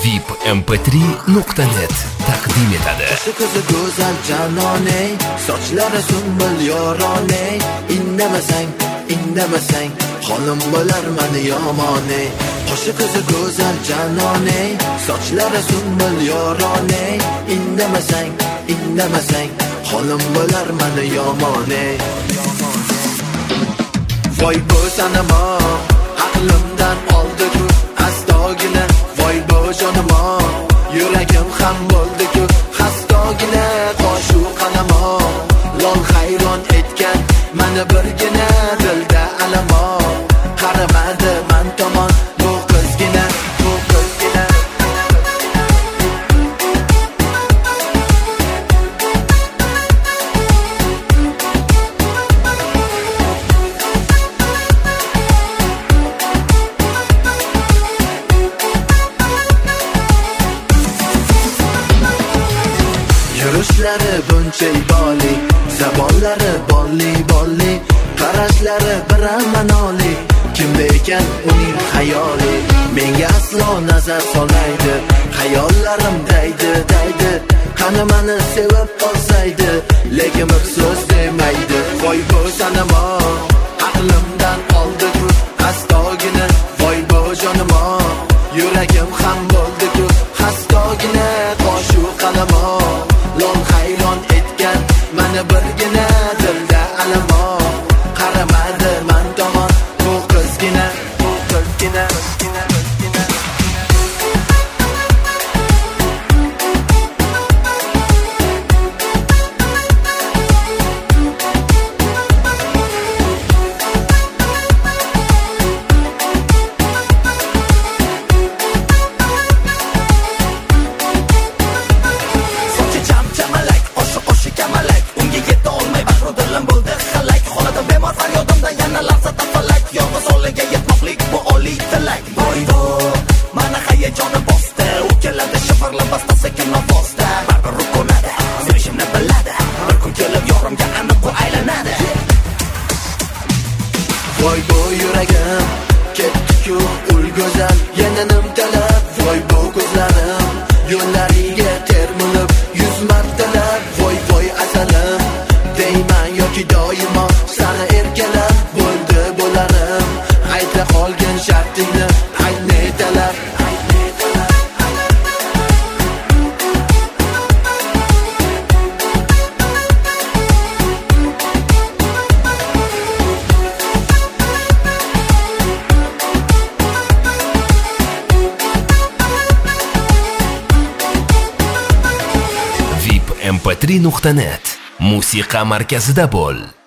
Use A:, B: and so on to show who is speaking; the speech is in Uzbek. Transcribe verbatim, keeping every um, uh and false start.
A: vip m p три nuqta net taqdim etadi.
B: Qo'shiq qizi go'zal janoney, sochlari sumbul yoroney, indamasang, indamasang, xonim bo'lar meni yomoney. Qo'shiq qizi go'zal janoney, sochlari sumbul yoroney, indamasang, indamasang, xonim bo'lar meni yomoney. Voy bu sanamo, aqlimdan oldi-ku astogina, voy bu jonimo, yuragim ham bo'ldi-ku xastogina, qoshu qalamo, lol hayron etgan meni birgina, dilda alamo, qaramadi men tomon bu qizgina, bu qizgina. Yurishlari buncha iboli, zabonlari bolli bolli, qarashlari biramanoli, kimda ekan uning xayoli, menga aslo nazar solmaydi, xayollarim daydi daydi, qani meni sevib qolsaydi, lekin bir so'z demaydi. Voy bu sanamo, aqlimdan oldi-ku astogina, voy bu jonimo, yuragim ham bo'ldi-ku xastogina, qoshu qalamo, lol hayron etgan meni birgina, dilda alamo, qaramadi men tomon bu qizgina, bu qizgina. Voy bu yuragim ketdi-ku ul go'zal, yana nimtalab, voy bu ko'zlarim yo'llariga termilib yuz martalab, voy voy asalim deyman yoki doimo sani erkalab, bo'ldi bo'larim, ayta qolgan shartingni aytni talab.
A: vip m p три nuqta net musiqa markazida bo'l.